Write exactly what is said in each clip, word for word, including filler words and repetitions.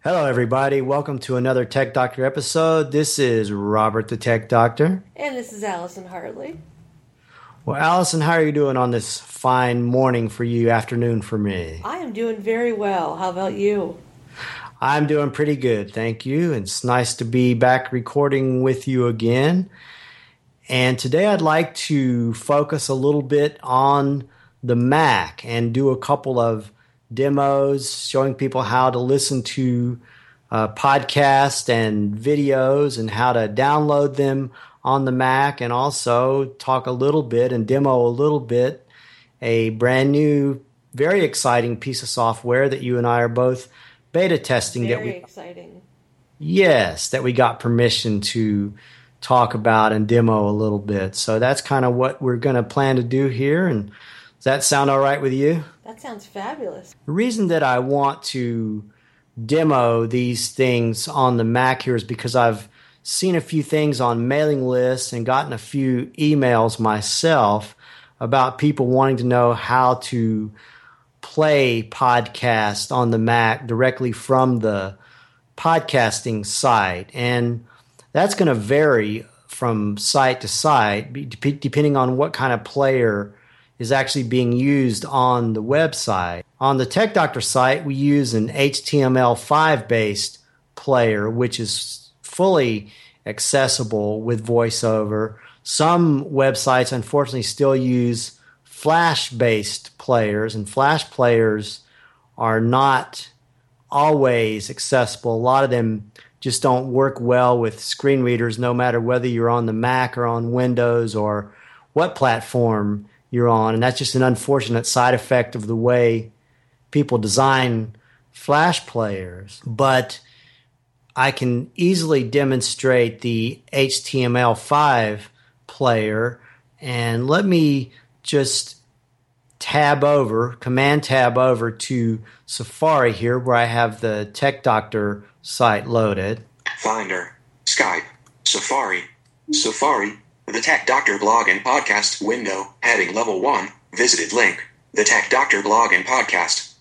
Hello, everybody. Welcome to another Tech Doctor episode. This is Robert the Tech Doctor. And this is Allison Hartley. Well, Allison, how are you doing on this fine morning for you, afternoon for me? I am doing very well. How about you? I'm doing pretty good, thank you. It's nice to be back recording with you again. And today I'd like to focus a little bit on the Mac and do a couple of demos showing people how to listen to uh, podcasts and videos and how to download them on the Mac, and also talk a little bit and demo a little bit a brand new, very exciting piece of software that you and I are both beta testing. Very that we, exciting. Yes, that we got permission to talk about and demo a little bit. So that's kind of what we're going to plan to do here. And does that sound all right with you? That sounds fabulous. The reason that I want to demo these things on the Mac here is because I've seen a few things on mailing lists and gotten a few emails myself about people wanting to know how to play podcasts on the Mac directly from the podcasting site. And that's going to vary from site to site, depending on what kind of player is actually being used on the website. On the Tech Doctor site, we use an H T M L five based player, which is fully accessible with VoiceOver. Some websites, unfortunately, still use Flash-based players, and Flash players are not always accessible. A lot of them just don't work well with screen readers, no matter whether you're on the Mac or on Windows or what platform you're on. And that's just an unfortunate side effect of the way people design Flash players. But I can easily demonstrate the H T M L five player. And let me just tab over, command tab over to Safari here, where I have the Tech Doctor site loaded. Finder, Skype, Safari, Safari, the Tech Doctor blog and podcast window, heading level one, visited link, the Tech Doctor blog and podcast.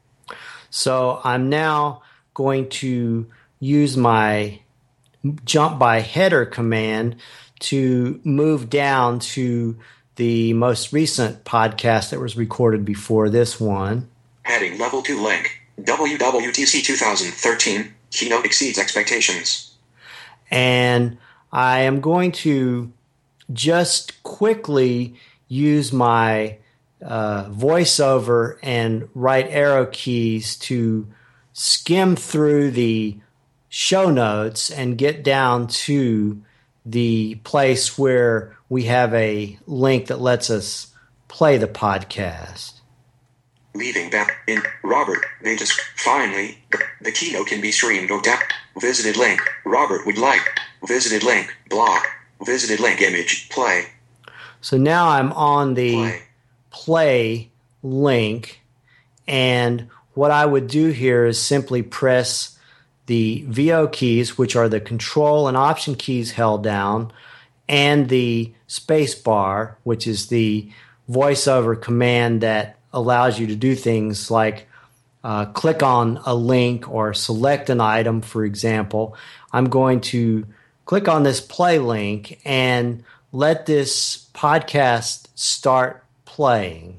So I'm now going to use my jump by header command to move down to the most recent podcast that was recorded before this one. Heading level two link, W W D C twenty thirteen, keynote exceeds expectations. And I am going to just quickly use my uh, VoiceOver and right arrow keys to skim through the show notes and get down to the place where we have a link that lets us play the podcast. Leaving back in Robert, they just finally, the keynote can be streamed or tapped. Visited link, Robert would like, visited link, blog, visited link image, play. So now I'm on the Play. play link, and what I would do here is simply press the V O keys, which are the control and option keys held down, and the space bar, which is the VoiceOver command that allows you to do things like uh, click on a link or select an item, for example. I'm going to click on this play link and let this podcast start playing.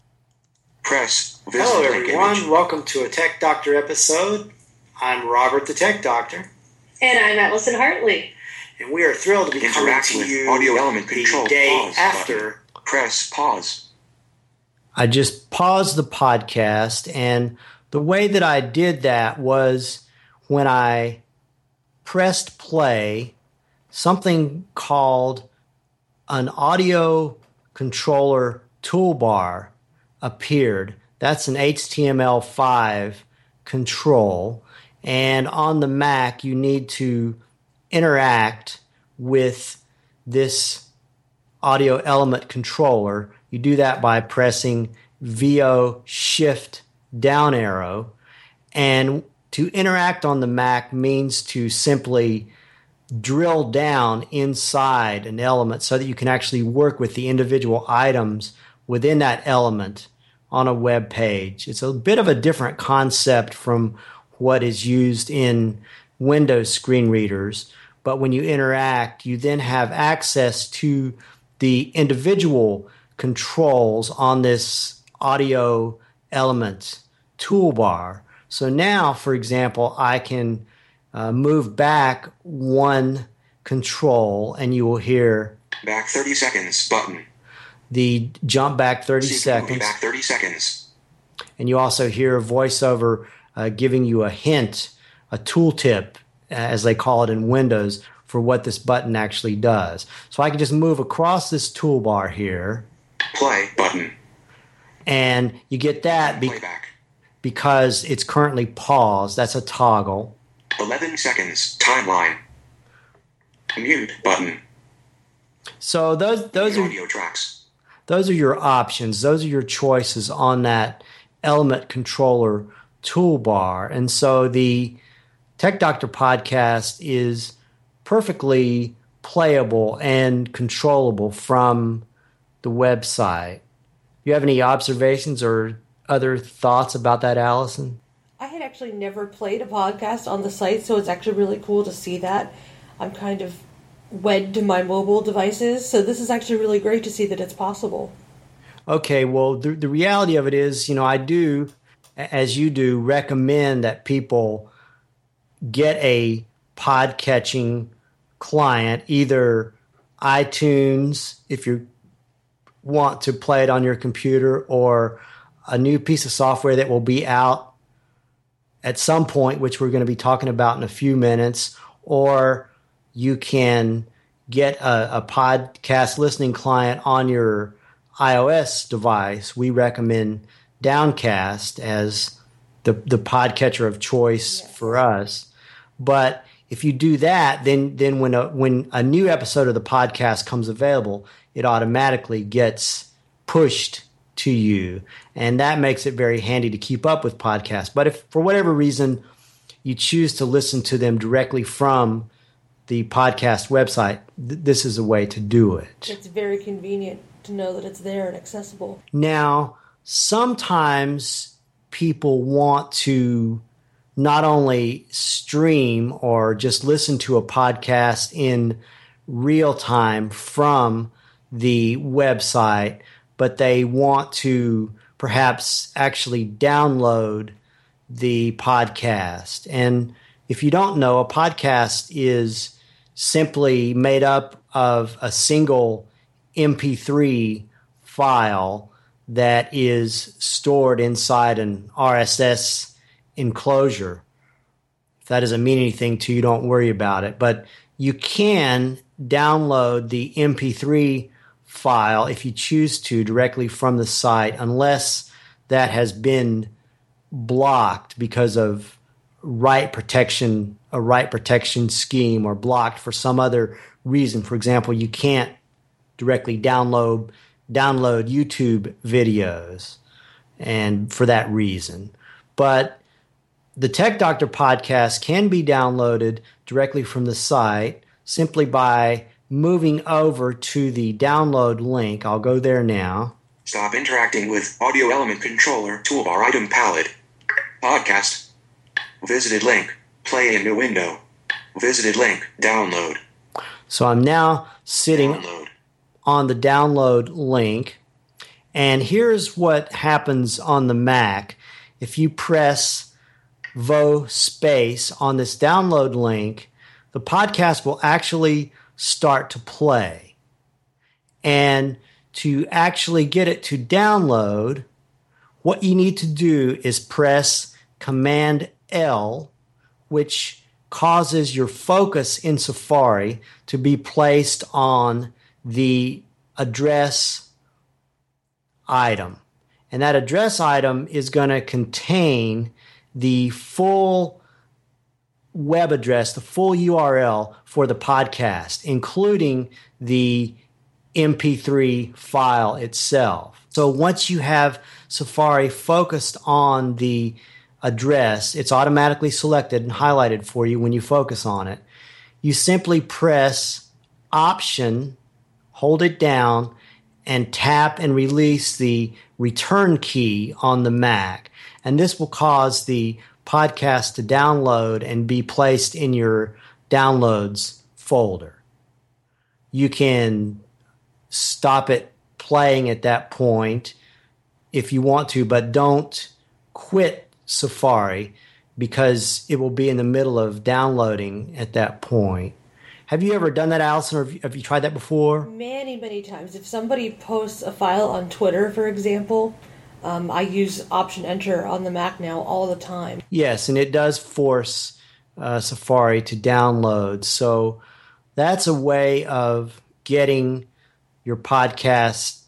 Press visit Hello, link everyone. image. Welcome to a Tech Doctor episode. I'm Robert the Tech Doctor, And I'm Allison Hartley. and we are thrilled to be coming Interact to with you audio element the control. day Pause after. button. Press pause. I just paused the podcast, and the way that I did that was when I pressed play, something called an audio controller toolbar appeared. That's an H T M L five control. And on the Mac, you need to interact with this audio element controller. You do that by pressing V O shift down arrow. And to interact on the Mac means to simply drill down inside an element so that you can actually work with the individual items within that element on a web page. It's a bit of a different concept from what is used in Windows screen readers. But when you interact, you then have access to the individual controls on this audio element toolbar. So now, for example, I can uh, move back one control and you will hear back thirty seconds button. The jump back thirty C P U seconds. Back thirty seconds. And you also hear a voiceover uh, giving you a hint, a tooltip, as they call it in Windows, for what this button actually does. So I can just move across this toolbar here. Play button. And you get that be- Playback. because it's currently paused. That's a toggle. eleven seconds. Timeline. Mute button. So those those are audio tracks. those are your options. Those are your choices on that element controller toolbar. And so the Tech Doctor podcast is perfectly playable and controllable from the website. Do you have any observations or other thoughts about that, Allison? I had actually never played a podcast on the site, so it's actually really cool to see that. I'm kind of wed to my mobile devices, so this is actually really great to see that it's possible. Okay, well, the, the reality of it is, you know, I do, as you do, recommend that people get a pod-catching client, either iTunes, if you want to play it on your computer, or a new piece of software that will be out at some point, which we're going to be talking about in a few minutes, or you can get a, a podcast listening client on your iOS device. We recommend Downcast as the, the podcatcher of choice yes. for us. But if you do that, then then when a when a new episode of the podcast comes available, it automatically gets pushed to you. And that makes it very handy to keep up with podcasts. But if for whatever reason you choose to listen to them directly from the podcast website, th- this is a way to do it. It's very convenient to know that it's there and accessible. Now, sometimes people want to not only stream or just listen to a podcast in real time from the website, but they want to perhaps actually download the podcast. And if you don't know, a podcast is simply made up of a single M P three file that is stored inside an R S S enclosure. If that doesn't mean anything to you, don't worry about it. But you can download the M P three file if you choose to directly from the site, unless that has been blocked because of right protection, a right protection scheme, or blocked for some other reason. For example, you can't directly download download YouTube videos, and for that reason. But the Tech Doctor podcast can be downloaded directly from the site simply by moving over to the download link. I'll go there now. Stop interacting with Audio Element Controller toolbar item palette. Podcast. Visited link. Play in new window. Visited link. Download. So I'm now sitting Download. on the download link. And here's what happens on the Mac. If you press vo space on this download link, the podcast will actually start to play. And to actually get it to download, what you need to do is press Command L, which causes your focus in Safari to be placed on the address item. And that address item is going to contain the full web address, the full U R L for the podcast, including the M P three file itself. So once you have Safari focused on the address, it's automatically selected and highlighted for you when you focus on it. You simply press Option, hold it down, and tap and release the return key on the Mac. And this will cause the podcast to download and be placed in your downloads folder. You can stop it playing at that point if you want to, but don't quit Safari because it will be in the middle of downloading at that point. Have you ever done that, Allison, or have you, have you tried that before? Many, many times. If somebody posts a file on Twitter, for example, um, I use Option Enter on the Mac now all the time. Yes, and it does force uh, Safari to download. So that's a way of getting your podcast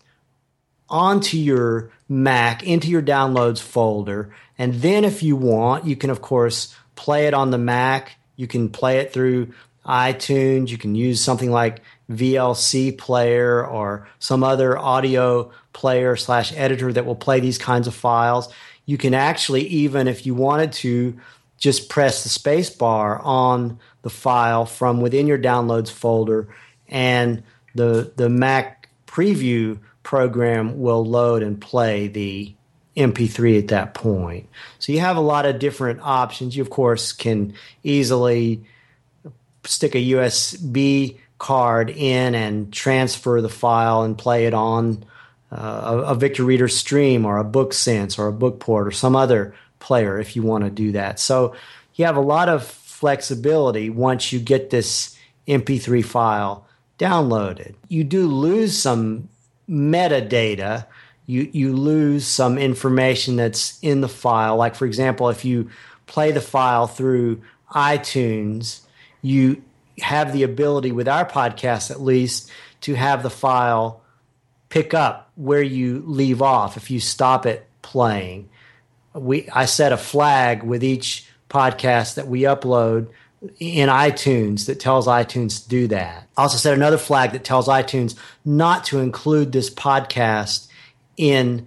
onto your Mac, into your downloads folder. And then if you want, you can, of course, play it on the Mac. You can play it through iTunes. You can use something like V L C Player or some other audio player slash editor that will play these kinds of files. You can actually, even if you wanted to, just press the space bar on the file from within your downloads folder, and the the Mac preview program will load and play the M P three at that point. So you have a lot of different options. You, of course, can easily stick a U S B card in and transfer the file and play it on uh, a, a Victor Reader Stream or a BookSense or a Bookport or some other player if you want to do that. So you have a lot of flexibility once you get this M P three file downloaded. You do lose some metadata. You, you lose some information that's in the file. Like, for example, if you play the file through iTunes, you have the ability, with our podcast at least, to have the file pick up where you leave off if you stop it playing. We I set a flag with each podcast that we upload in iTunes that tells iTunes to do that. I also set another flag that tells iTunes not to include this podcast in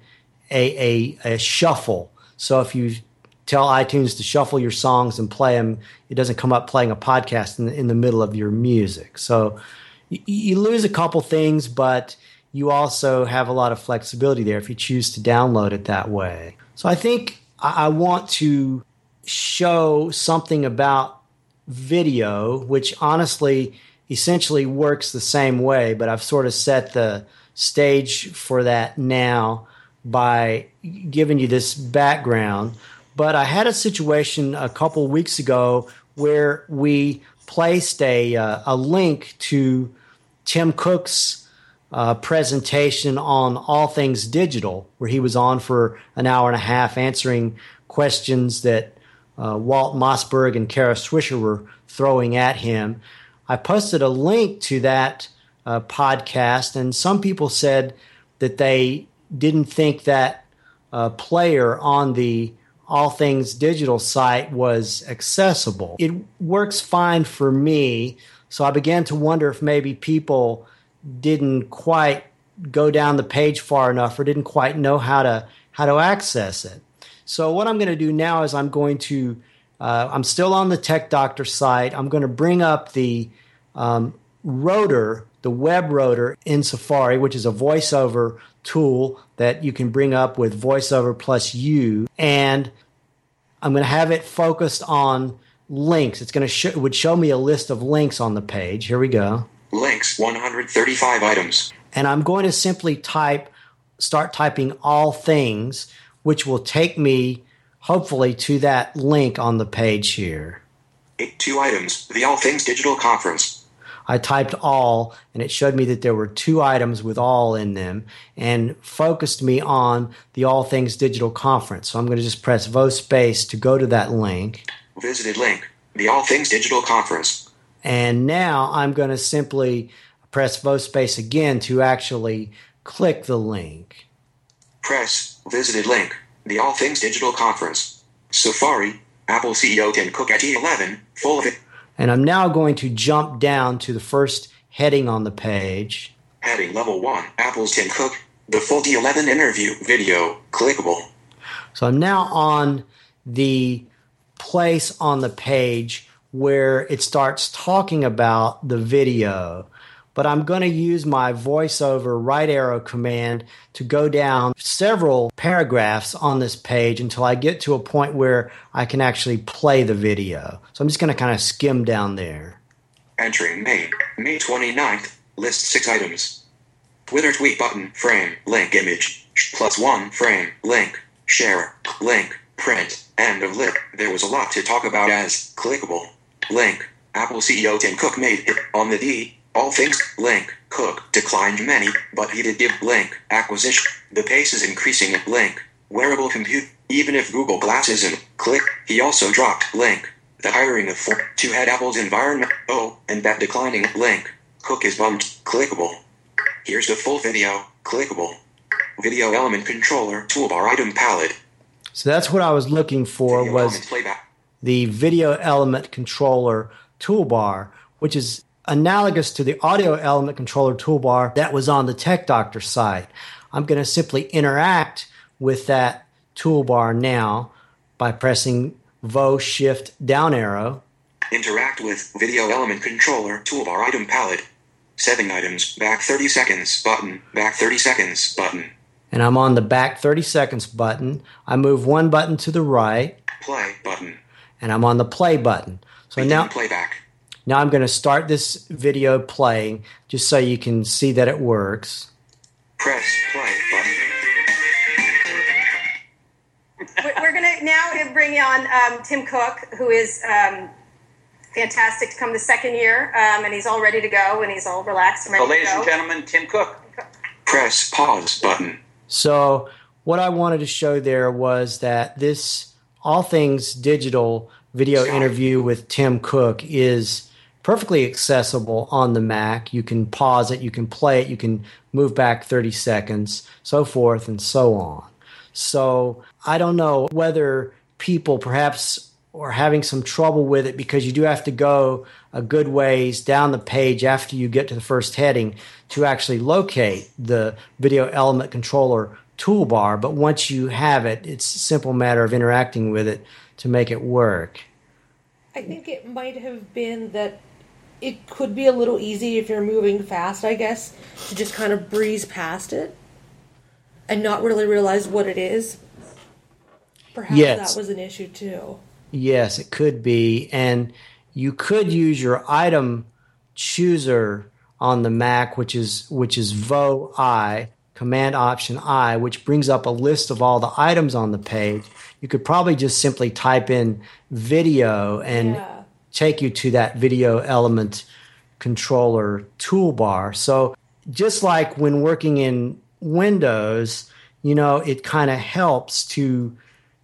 a, a, a shuffle. So if you tell iTunes to shuffle your songs and play them, it doesn't come up playing a podcast in the, in the middle of your music. So you, you lose a couple things, but you also have a lot of flexibility there if you choose to download it that way. So I think I, I want to show something about video, which honestly essentially works the same way, but I've sort of set the stage for that now by giving you this background. But I had a situation a couple weeks ago where we placed a uh, a link to Tim Cook's uh, presentation on All Things Digital, where he was on for an hour and a half answering questions that uh, Walt Mossberg and Kara Swisher were throwing at him. I posted a link to that uh, podcast, and some people said that they didn't think that uh, player on the All Things Digital site was accessible. It works fine for me, so I began to wonder if maybe people didn't quite go down the page far enough or didn't quite know how to how to access it. So what I'm going to do now is I'm going to uh, I'm still on the Tech Doctor site. I'm going to bring up the um, rotor, the web rotor in Safari, which is a voiceover tool that you can bring up with VoiceOver plus U, and I'm going to have it focused on links. It's going to show, it would show me a list of links on the page. Here we go. Links, one hundred thirty-five items. And I'm going to simply type, start typing all things, which will take me hopefully to that link on the page here. Eight, two items, the All Things Digital Conference. I typed all, and it showed me that there were two items with all in them and focused me on the All Things Digital Conference. So I'm going to just press VoSpace to go to that link. Visited link, the All Things Digital Conference. And now I'm going to simply press VoSpace again to actually click the link. Press visited link, the All Things Digital Conference. Safari, Apple C E O Tim Cook at E eleven, full of it. And I'm now going to jump down to the first heading on the page. Heading level one, Apple's Tim Cook, the full D eleven interview video, clickable. So I'm now on the place on the page where it starts talking about the video. but I'm going to use my VoiceOver right arrow command to go down several paragraphs on this page until I get to a point where I can actually play the video. So I'm just going to kind of skim down there. Entering May, May twenty-ninth, list six items. Twitter tweet button, frame, link image, plus one, frame, link, share, link, print, end of list. There was a lot to talk about as clickable. Link, Apple C E O Tim Cook made it on the D. All things, link, Cook declined many, but he did give link, acquisition. The pace is increasing, link, wearable compute, even if Google Glass isn't, click. He also dropped, link, the hiring of four to head Apple's environment, oh, and that declining, link, Cook is bummed, clickable. Here's the full video, clickable. Video element controller, toolbar item palette. So that's what I was looking for, Video was element playback. the video element controller toolbar, which is analogous to the audio element controller toolbar that was on the Tech Doctor site. I'm going to simply interact with that toolbar now by pressing Vo Shift down arrow. Interact with video element controller, toolbar item palette. Setting items, back thirty seconds, button, back thirty seconds, button. And I'm on the back thirty seconds button. I move one button to the right. Play button. And I'm on the play button. So Begin now, playback. now I'm going to start this video playing just so you can see that it works. Press play button. We're going to now bring on um, Tim Cook, who is um, fantastic to come the second year, um, and he's all ready to go, and he's all relaxed and ready So, ladies to go. and gentlemen, Tim Cook. Press pause button. So what I wanted to show there was that this All Things Digital video interview with Tim Cook is perfectly accessible on the Mac. You can pause it, you can play it, you can move back thirty seconds, so forth and so on. So I don't know whether people perhaps are having some trouble with it because you do have to go a good ways down the page after you get to the first heading to actually locate the video element controller toolbar. But once you have it, it's a simple matter of interacting with it to make it work. I think it might have been that it could be a little easy if you're moving fast, I guess, to just kind of breeze past it and not really realize what it is. Perhaps Yes. that was an issue too. Yes, it could be. And you could use your item chooser on the Mac, which is which is Vo I, Command Option I, which brings up a list of all the items on the page. You could probably just simply type in video and Yeah. take you to that video element controller toolbar. So just like when working in Windows, you know, it kind of helps to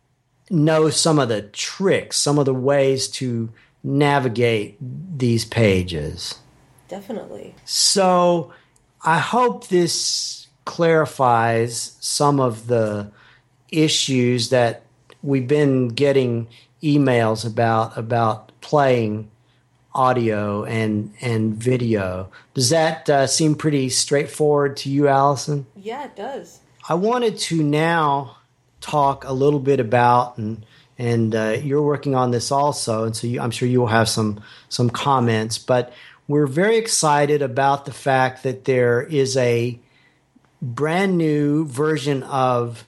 know some of the tricks, some of the ways to navigate these pages. Definitely. So I hope this clarifies some of the issues that we've been getting emails about about playing audio and and video. Does that uh, seem pretty straightforward to you, Allison? Yeah, it does. I wanted to now talk a little bit about, and and uh, you're working on this also, and so you, I'm sure you will have some some comments. But we're very excited about the fact that there is a brand new version of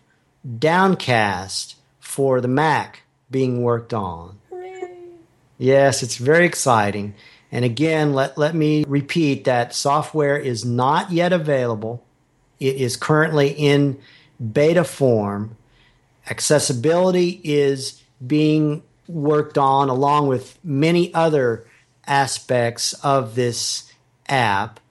Downcast for the Mac being worked on. Hooray. Yes, it's very exciting. And again, let, let me repeat that software is not yet available. It is currently in beta form. Accessibility is being worked on along with many other aspects of this app.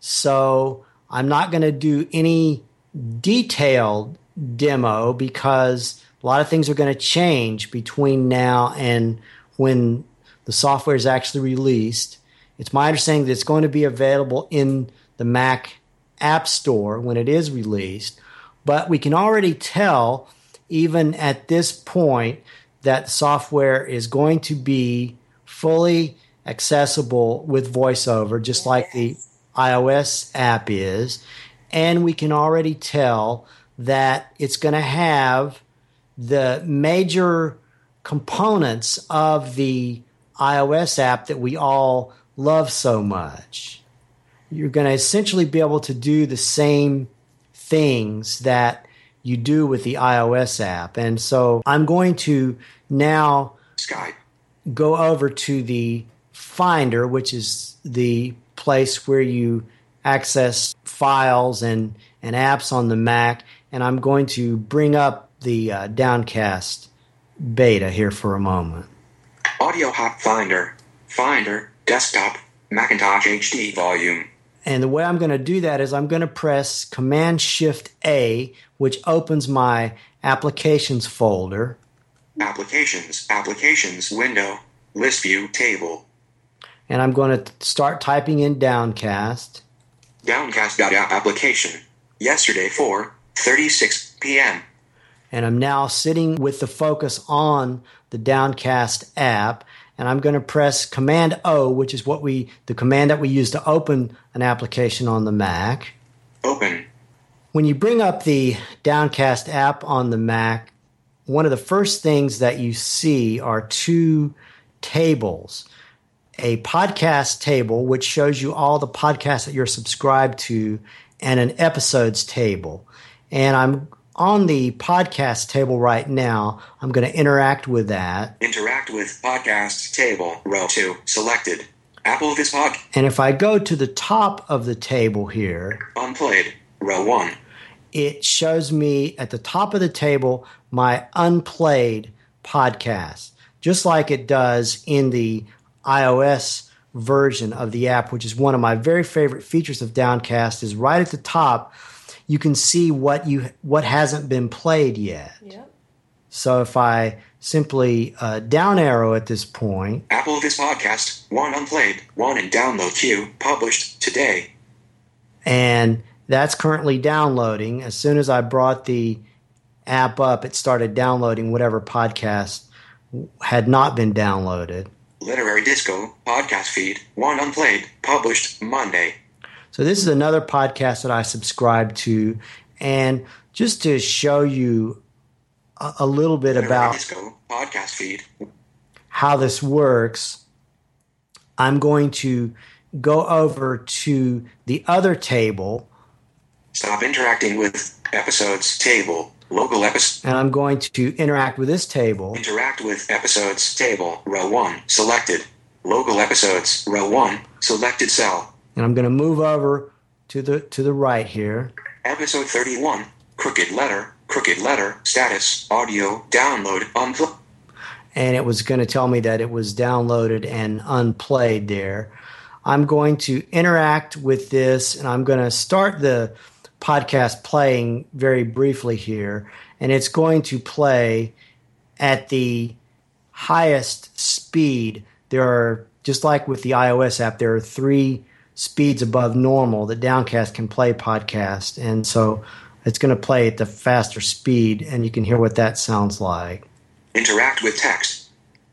So I'm not going to do any detailed demo because a lot of things are going to change between now and when the software is actually released. It's my understanding that it's going to be available in the Mac App Store when it is released. But we can already tell, even at this point, that software is going to be fully accessible with VoiceOver, just Yes. like the iOS app is. And we can already tell that it's going to have the major components of the iOS app that we all love so much. you're going to essentially be able to do the same things that you do with the iOS app. And so I'm going to now Skype. go over to the Finder, which is the place where you access files and, and apps on the Mac. And I'm going to bring up the uh, Downcast beta here for a moment. Audio Hop Finder. Finder. Desktop. Macintosh H D volume. And the way I'm going to do that is I'm going to press Command-Shift-A, which opens my Applications folder. Applications. Applications window. List view table. And I'm going to start typing in Downcast. Downcast.app application. Yesterday four thirty-six p.m. And I'm now sitting with the focus on the Downcast app. And I'm going to press Command O, which is what we the command that we use to open an application on the Mac. Open. When you bring up the Downcast app on the Mac, one of the first things that you see are two tables. A podcast table, which shows you all the podcasts that you're subscribed to, and an episodes table. And I'm on the podcast table right now. I'm going to interact with that. Interact with podcast table. Row two. Selected. Apple Viz Pod. And if I go to the top of the table here, Unplayed. Row one. it shows me at the top of the table my unplayed podcast, just like it does in the iOS version of the app, which is one of my very favorite features of Downcast, is right at the top you can see what you what hasn't been played yet. Yep. So if I simply uh, down arrow at this point, Apple Viz Podcast, one unplayed, one in download queue, published today. and that's currently downloading. As soon as I brought the app up, it started downloading whatever podcast had not been downloaded. Literary Disco, podcast feed, one unplayed, published Monday. So this is another podcast that I subscribe to. And just to show you a, a little bit Literary about Disco, podcast feed. how this works, I'm going to go over to the other table, Stop interacting with episodes table. Local episode. and I'm going to interact with this table. Interact with episodes table. Row one. Selected. Local episodes. Row one. Selected cell. And I'm going to move over to the to the right here. Episode thirty-one. Crooked letter. Crooked letter. Status. Audio. Download. Unpl- And it was going to tell me that it was downloaded and unplayed there. I'm going to interact with this, and I'm going to start the podcast playing very briefly here. And it's going to play at the highest speed. There are, just like with the iOS app, there are three speeds above normal that Downcast can play podcast. And so it's going to play at the faster speed, and you can hear what that sounds like. Interact with text.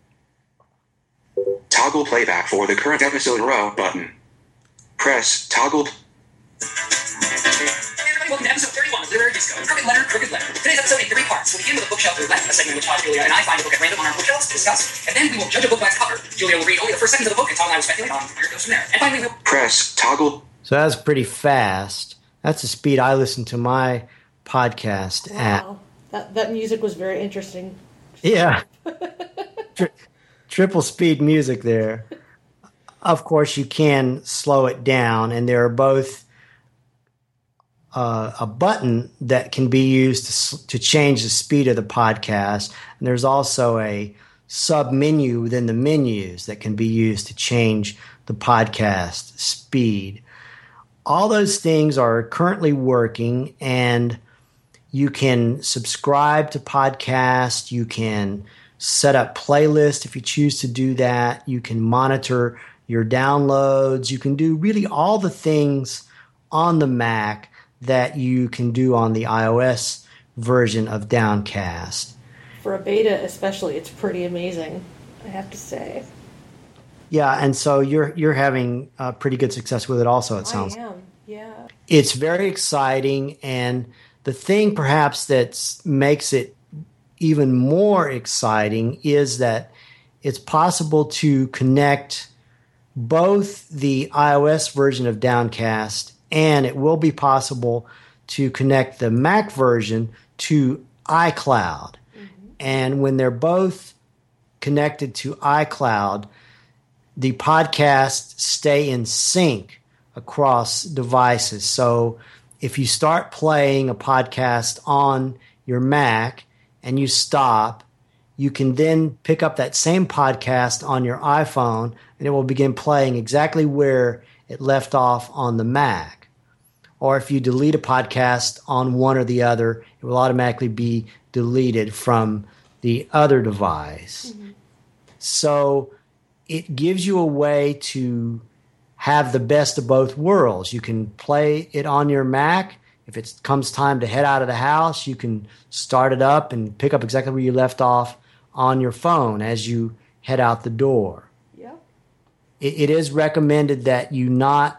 Toggle playback for the current episode row button. Press toggle. Welcome to episode thirty-one of Literary Disco. Crooked Letter, Crooked Letter. Today's episode in three parts. We'll begin with a bookshelf roulette, a segment in which Todd, Julia, and I find a book at random on our bookshelves to discuss, and then we will judge a book by its cover. Julia will read only the first seconds of the book, and Todd and I will speculate on where it goes from there. And finally, we'll Press toggle. So that's pretty fast. That's the speed I listen to my podcast at. Wow. That, that music was very interesting. Yeah. Tri- triple speed music there. Of course, you can slow it down, and there are both uh, a button that can be used to, s- to change the speed of the podcast, and there's also a sub menu within the menus that can be used to change the podcast speed. All those things are currently working, and you can subscribe to podcasts. You can set up playlists if you choose to do that. You can monitor your downloads. You can do really all the things on the Mac that you can do on the iOS version of Downcast. For a beta especially, it's pretty amazing, I have to say. Yeah, and so you're you're having uh, pretty good success with it also, it sounds. I am, yeah. It's very exciting, and the thing perhaps that makes it even more exciting is that it's possible to connect both the iOS version of Downcast, and it will be possible to connect the Mac version to iCloud. Mm-hmm. And when they're both connected to iCloud, the podcasts stay in sync across devices. So if you start playing a podcast on your Mac and you stop, you can then pick up that same podcast on your iPhone and it will begin playing exactly where it left off on the Mac. Or if you delete a podcast on one or the other, it will automatically be deleted from the other device. Mm-hmm. So it gives you a way to have the best of both worlds. You can play it on your Mac. If it comes time to head out of the house, you can start it up and pick up exactly where you left off on your phone as you head out the door. Yep. It, it is recommended that you not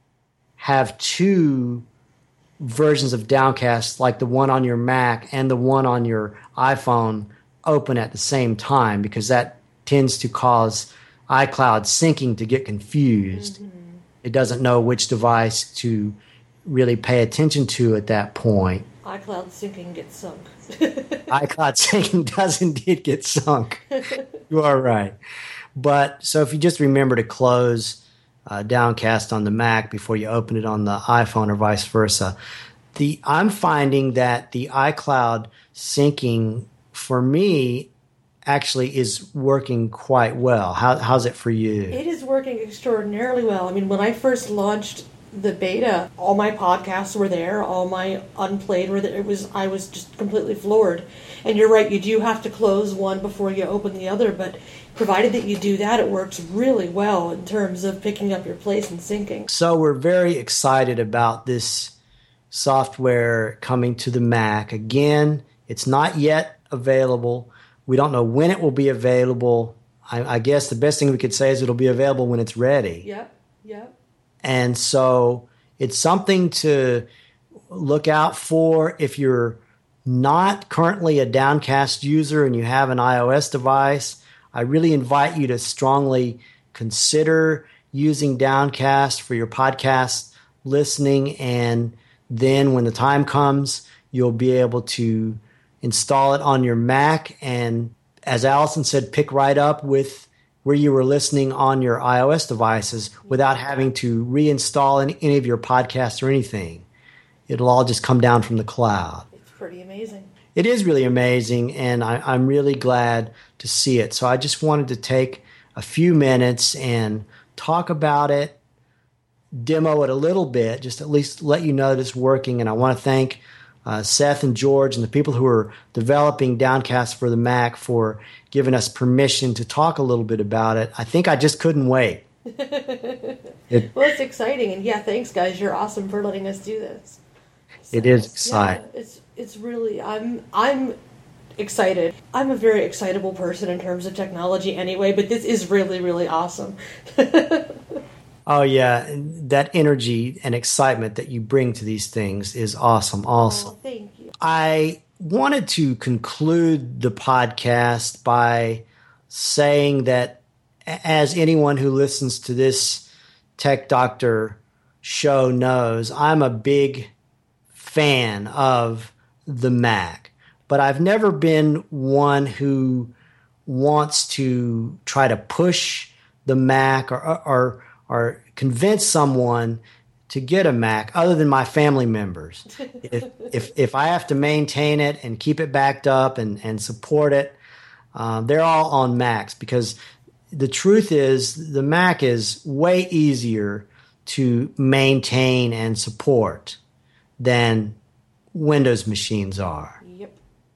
have two versions of Downcast, like the one on your Mac and the one on your iPhone, open at the same time, because that tends to cause iCloud syncing to get confused. Mm-hmm. It doesn't know which device to really pay attention to at that point. iCloud syncing gets sunk. iCloud syncing does indeed get sunk. You are right. But so if you just remember to close uh, Downcast on the Mac before you open it on the iPhone or vice versa, the I'm finding that the iCloud syncing for me actually is working quite well. How, how's it for you? It is working extraordinarily well. I mean, when I first launched the beta, all my podcasts were there, all my unplayed were there. It was I was just completely floored. And you're right, you do have to close one before you open the other, but provided that you do that, it works really well in terms of picking up your place and syncing. So we're very excited about this software coming to the Mac. Again, it's not yet available. We don't know when it will be available. I, I guess the best thing we could say is it'll be available when it's ready. Yep, yep. And so it's something to look out for if you're not currently a Downcast user and you have an iOS device. I really invite you to strongly consider using Downcast for your podcast listening. And then when the time comes, you'll be able to install it on your Mac. And as Allison said, pick right up with where you were listening on your iOS devices without having to reinstall any, any of your podcasts or anything. It'll all just come down from the cloud. It's pretty amazing. It is really amazing, and I, I'm really glad to see it. So I just wanted to take a few minutes and talk about it, demo it a little bit, just at least let you know that it's working. And I want to thank uh, Seth and George and the people who are developing Downcast for the Mac for giving us permission to talk a little bit about it. I think I just couldn't wait. it, well, it's exciting, and yeah, thanks, guys. You're awesome for letting us do this. So, it is exciting. Yeah, it's it's really I'm I'm excited. I'm a very excitable person in terms of technology, anyway. But this is really really awesome. Oh yeah, that energy and excitement that you bring to these things is awesome. Also, oh, thank you. I wanted to conclude the podcast by saying that, as anyone who listens to this Tech Doctor show knows, I'm a big fan of the Mac, but I've never been one who wants to try to push the Mac or or, or convince someone to get a Mac other than my family members. if, if if I have to maintain it and keep it backed up and, and support it, uh, they're all on Macs, because the truth is the Mac is way easier to maintain and support than Windows machines are. Yep.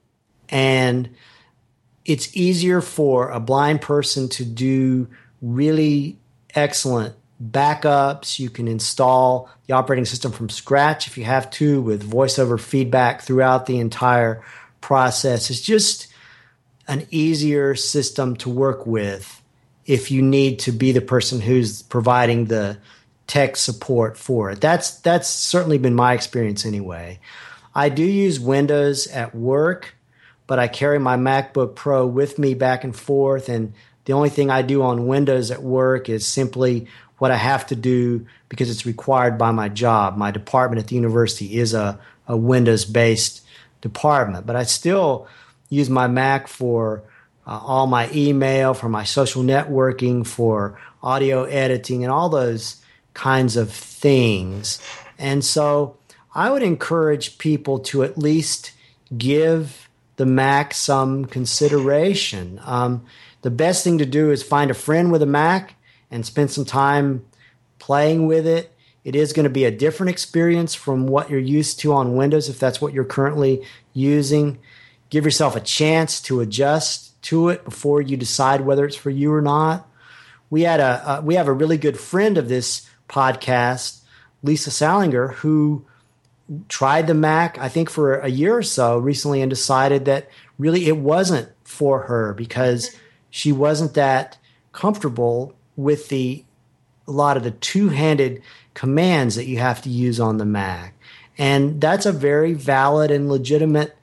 And it's easier for a blind person to do really excellent backups. You can install the operating system from scratch if you have to, with voice over feedback throughout the entire process. It's just an easier system to work with if you need to be the person who's providing the tech support for it. That's that's certainly been my experience anyway. I do use Windows at work, but I carry my MacBook Pro with me back and forth, and The only thing I do on Windows at work is simply what I have to do because it's required by my job. My department at the university is a, a Windows-based department, but I still use my Mac for uh, all my email, for my social networking, for audio editing, and all those kinds of things. And so I would encourage people to at least give the Mac some consideration. Um, the best thing to do is find a friend with a Mac and spend some time playing with it. It is going to be a different experience from what you're used to on Windows if that's what you're currently using. Give yourself a chance to adjust to it before you decide whether it's for you or not. We had a uh, we have a really good friend of this podcast, Lisa Salinger, who tried the Mac, I think, for a year or so recently and decided that really it wasn't for her because she wasn't that comfortable with the a lot of the two-handed commands that you have to use on the Mac. And that's a very valid and legitimate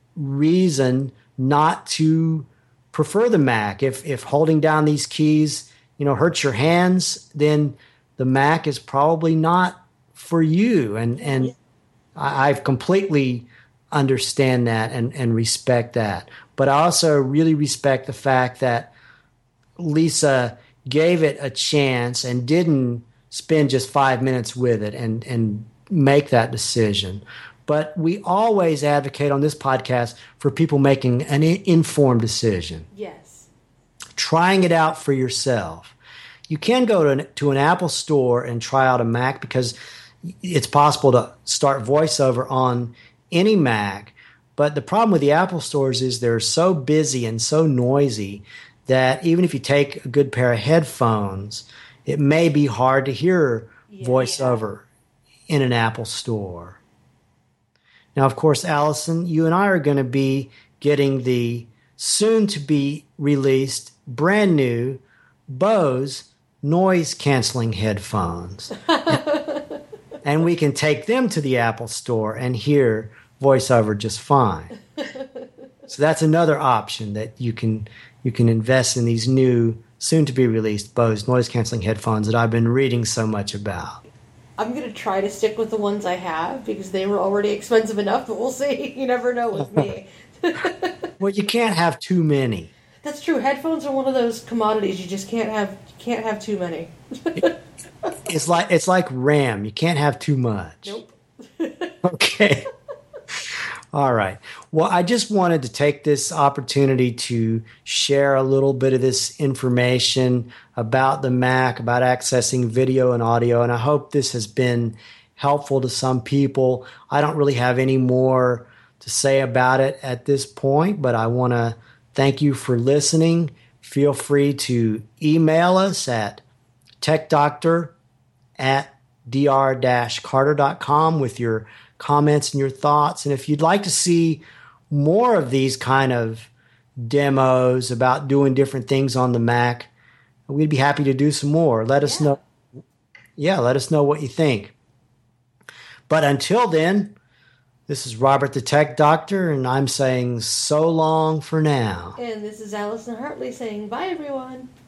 reason not to prefer the Mac. If if holding down these keys, you know, hurts your hands, then the Mac is probably not for you. And and I, I completely understand that and, and respect that. But I also really respect the fact that Lisa gave it a chance and didn't spend just five minutes with it and, and make that decision. But we always advocate on this podcast for people making an informed decision. Yes. Trying it out for yourself. You can go to an, to an Apple store and try out a Mac because it's possible to start VoiceOver on any Mac. But the problem with the Apple stores is they're so busy and so noisy that even if you take a good pair of headphones, it may be hard to hear yeah. VoiceOver in an Apple store. Now, of course, Allison, you and I are going to be getting the soon-to-be released brand new Bose noise-canceling headphones. And we can take them to the Apple store and hear VoiceOver just fine. So that's another option that you can you can invest in these new, soon-to-be released Bose noise-canceling headphones that I've been reading so much about. I'm going to try to stick with the ones I have because they were already expensive enough, but we'll see. You never know with me. Well, you can't have too many. That's true. Headphones are one of those commodities you just can't have can't have too many. It's like it's like RAM. You can't have too much. Nope. Okay. All right. Well, I just wanted to take this opportunity to share a little bit of this information about the Mac, about accessing video and audio, and I hope this has been helpful to some people. I don't really have any more to say about it at this point, but I want to thank you for listening. Feel free to email us at techdoctor at dr carter dot com with your comments and your thoughts. And if you'd like to see more of these kind of demos about doing different things on the Mac, we'd be happy to do some more. Let us yeah. know. Yeah, let us know what you think. But until then, this is Robert the Tech Doctor, and I'm saying so long for now. And this is Allison Hartley saying bye, everyone.